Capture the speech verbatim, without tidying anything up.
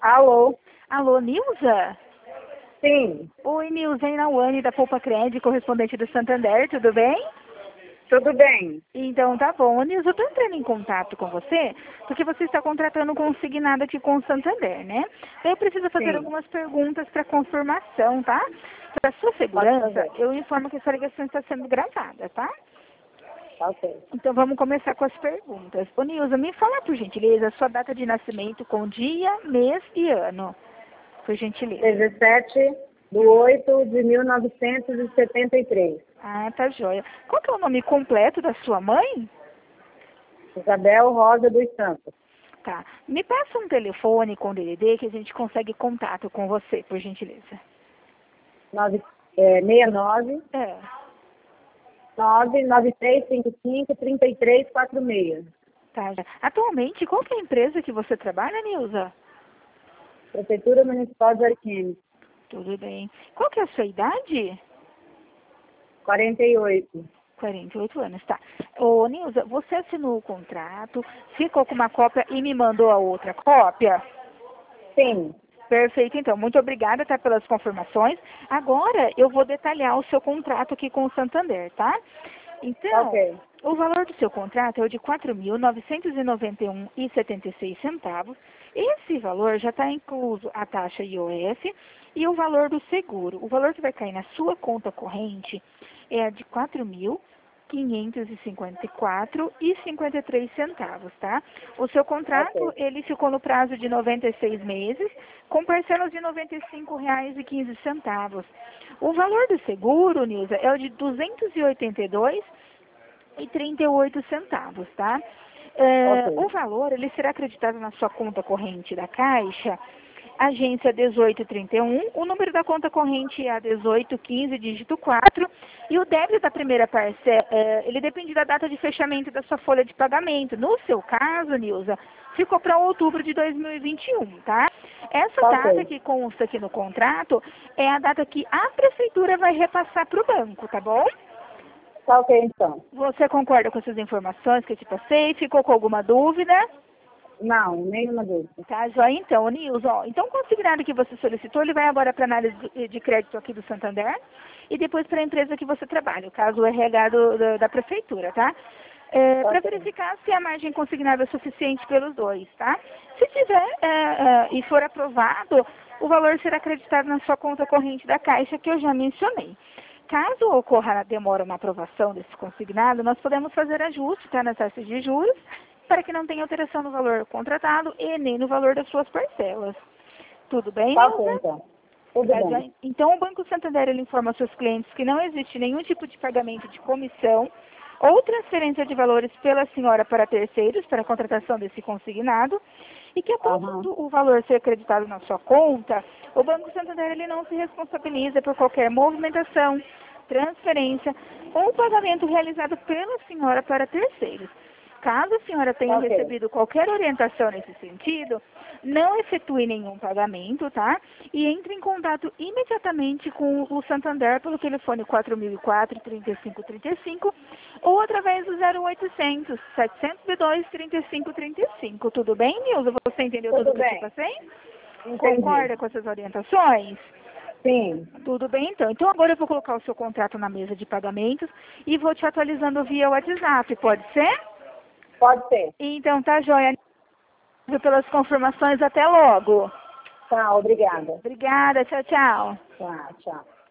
Alô? Alô, Nilza? Sim, Oi, Nilza, é Nawane da Poupa Cred, correspondente do Santander, tudo bem? tudo bem. Então tá bom. Nilza, eu estou entrando em contato com você porque você está contratando consignado aqui com o Santander, né? Eu preciso fazer Sim, algumas perguntas para confirmação, tá? Para sua pode segurança, fazer. eu informo que essa ligação está sendo gravada, tá? Tá ok. Então vamos começar com as perguntas. Ô Nilza, me fala por gentileza a sua data de nascimento com dia, mês e ano. Por gentileza. dezessete de oito de mil novecentos e setenta e três. Ah, tá joia. Qual que é o nome completo da sua mãe? Isabel Rosa dos Santos. Tá. Me passa um telefone com D D D que a gente consegue contato com você, por gentileza. nove, é, sessenta e nove, É. nove nove três cinco cinco, três três quatro seis. Tá. já. Atualmente, qual que é a empresa que você trabalha, Nilza? Prefeitura Municipal de Ariquemes. Tudo bem. Qual que é a sua idade? quarenta e oito. quarenta e oito anos, tá. Ô, Nilza, você assinou o contrato, ficou com uma cópia e me mandou a outra cópia? Sim, Perfeito, então. Muito obrigada, tá, pelas confirmações. Agora eu vou detalhar o seu contrato aqui com o Santander, tá? tá Então, ok. o valor do seu contrato é o de quatro mil novecentos e noventa e um reais e setenta e seis centavos. Esse valor já está incluso a taxa I O F e o valor do seguro. O valor que vai cair na sua conta corrente é a de quatro mil quinhentos e cinquenta e quatro reais e cinquenta e três centavos, tá? O seu contrato, Ok. ele ficou no prazo de noventa e seis meses, com parcelas de noventa e cinco reais e quinze centavos. O valor do seguro, Nilza, é o de duzentos e oitenta e dois reais e trinta e oito centavos, tá? É, Ok. o valor, ele será acreditado na sua conta corrente da Caixa, agência dezoito trinta e um, o número da conta corrente é a dezoito quinze, dígito quatro, e o débito da primeira parcela, é, ele depende da data de fechamento da sua folha de pagamento. No seu caso, Nilza, ficou para outubro de dois mil e vinte e um, tá? Essa Tá data ok. que consta aqui no contrato é a data que a prefeitura vai repassar para o banco, tá bom? Tá ok, então. Você concorda com essas informações que eu te passei? Ficou com alguma dúvida? Não, nenhuma dúvida. Tá, joia então, Nilson. Ó, então, o consignado que você solicitou, ele vai agora para a análise de, de crédito aqui do Santander e depois para a empresa que você trabalha, o caso o R H do, do, da prefeitura, tá? É, Tá para ok. verificar se a margem consignável é suficiente pelos dois, tá? Se tiver é, é, e for aprovado, o valor será acreditado na sua conta corrente da Caixa, que eu já mencionei. Caso ocorra a demora na aprovação desse consignado, nós podemos fazer ajuste, tá, nas taxas de juros, para que não tenha alteração no valor contratado e nem no valor das suas parcelas. Tudo bem, Tá ok, Nilza? então. Tudo Tá, bem. já- Então, o Banco Santander ele informa aos seus clientes que não existe nenhum tipo de pagamento de comissão ou transferência de valores pela senhora para terceiros para a contratação desse consignado e que após Aham. o valor ser acreditado na sua conta, o Banco Santander ele não se responsabiliza por qualquer movimentação, transferência ou pagamento realizado pela senhora para terceiros. Caso a senhora tenha Tá ok. recebido qualquer orientação nesse sentido, não efetue nenhum pagamento, tá? E entre em contato imediatamente com o Santander pelo telefone quatro mil e quatro, trinta e cinco trinta e cinco ou através do zero oitocentos, setecentos e dois, trinta e cinco trinta e cinco. Tudo bem, Nilza? Você entendeu tudo o Tudo que eu te bem. passei? Entendi. Concorda com essas orientações? Sim, Tudo bem, então. Então agora eu vou colocar o seu contrato na mesa de pagamentos e vou te atualizando via WhatsApp, pode ser? pode ser. Então tá joia. Pelas confirmações, até logo. Tá, obrigada. Obrigada, tchau, tchau. Tá, tchau.